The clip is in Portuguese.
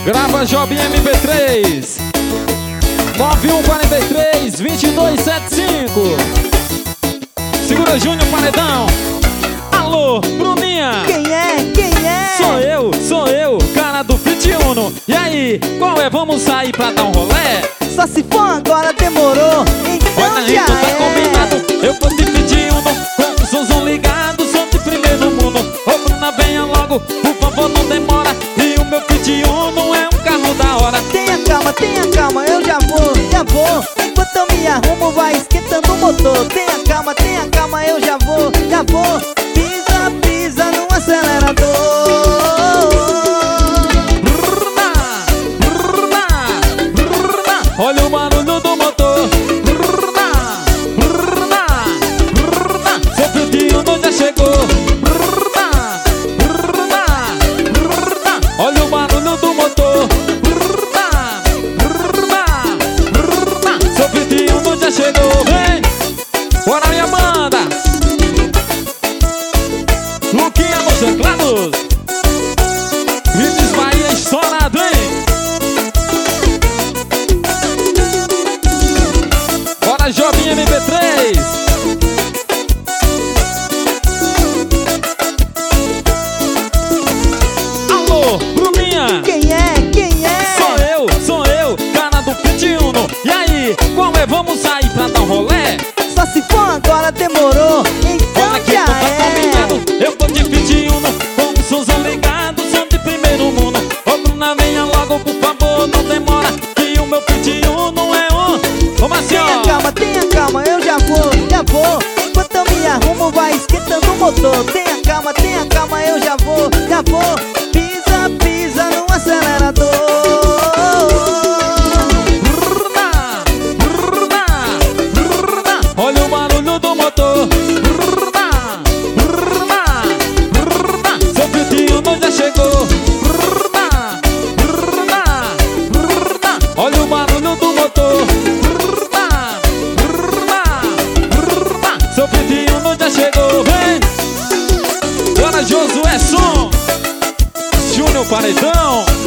Grava Jobim MP3 9143-2275. Segura Júnior Paredão. Alô, Bruninha. Quem é? Quem é? Sou eu, cara do Fit Uno. E aí, qual é? Vamos sair pra dar um rolé? Só se for agora demorou, então olha, já então tá combinado. Eu vou te pedir um com o somzão ligado, som de primeiro mundo. Ô Bruna, venha logo, por favor, não demora. E o meu Fit Uno é um carro da hora. Tenha calma, eu já vou. Enquanto eu me arrumo, vai esquentando o motor. Tenha calma, eu já vou. Pisa no acelerador. Olha o barulho do motor. Seu Fit Uno já chegou. Olha o barulho do motor. Seu Fit Uno já chegou. Vem, bora minha banda. Luquinha nos teclados. Vives Bahia estourado, hein? Bora Jobim MP3. Alô, Bruninha. Quem é? Sou eu, cara do Fit Uno. E aí, qual é? Vamos sair pra dar um rolé? Só se for agora demorou, então olha aqui, já então tá combinado. Eu vou de Fit Uno com o somzão ligado, som de primeiro mundo. Ô Bruna, venha logo, por favor, não demora. Que o meu Fit Uno é um... Ô Marcião. Tenha calma, eu já vou. Enquanto eu me arrumo, vai esquentando o motor. Tenha calma, eu já vou. Pisa no acelerador. Olha o barulho do motor. Seu Fit Uno já chegou. Olha o barulho do motor. Seu Fit Uno já chegou. Vem, bora Josué Som, Júnior Paredão.